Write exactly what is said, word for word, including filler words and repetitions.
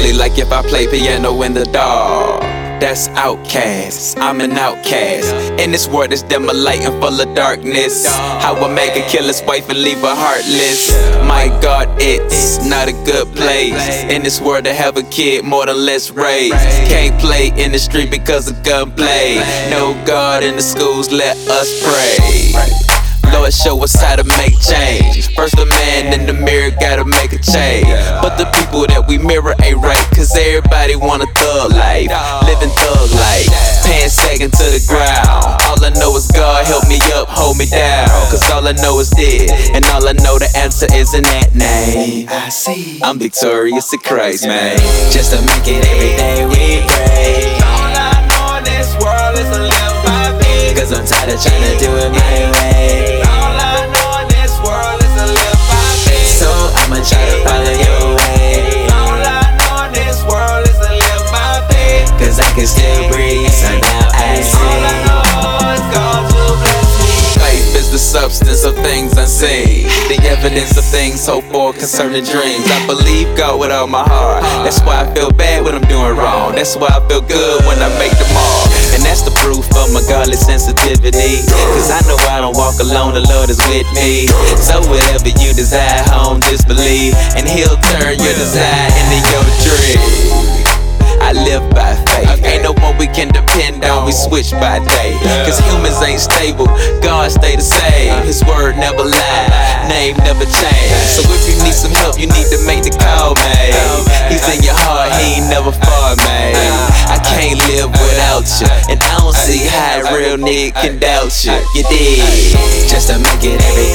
softly like if I play piano in the dark. That's outcast, I'm an outcast. In this world that's dim a light and full of darkness. How I make a kill his wife and leave her heartless. My God, it's not a good place. In this world to have a kid more than less raised. Can't play in the street because of gunplay. No God in the schools, let us pray. Lord, show us how to make change. First the man in the mirror gotta make a change. But the people that we mirror ain't right, cause everybody want a thug life, living thug life, pants sagging to the ground. All I know is God help me up, hold me down. Cause all I know is dead, and all I know the answer is in that name. I see I'm victorious in Christ, man. Just to make it every day we pray. All I know in this world is to live by faith. Cause I'm tired of trying to do it my way. All I know in this world is to live by faith. So I'ma try to follow your way. All I know in this world is to live by faith. Cause I can still breathe, so now I see. All I know is God will bless me. Faith is the substance of things unseen, the evidence of things hoped for concerning dreams. I believe God with all my heart. That's why I feel bad when I'm doing wrong. That's why I feel good when I make the mark. And that's the proof of my godly sensitivity. Cause I know I don't walk alone, the Lord is with me. So whatever you desire, home, just believe, and He'll turn your desire into your dream. I live by faith, ain't no one we can depend on, we switch by day. Cause humans ain't stable, God stay the same. His word never lie, name never change. So if you need some help, you need to make the call, man. He's in your heart, he ain't never far, man. I can't live without you, and I don't see how a real nigga can doubt you. You did, just to make it every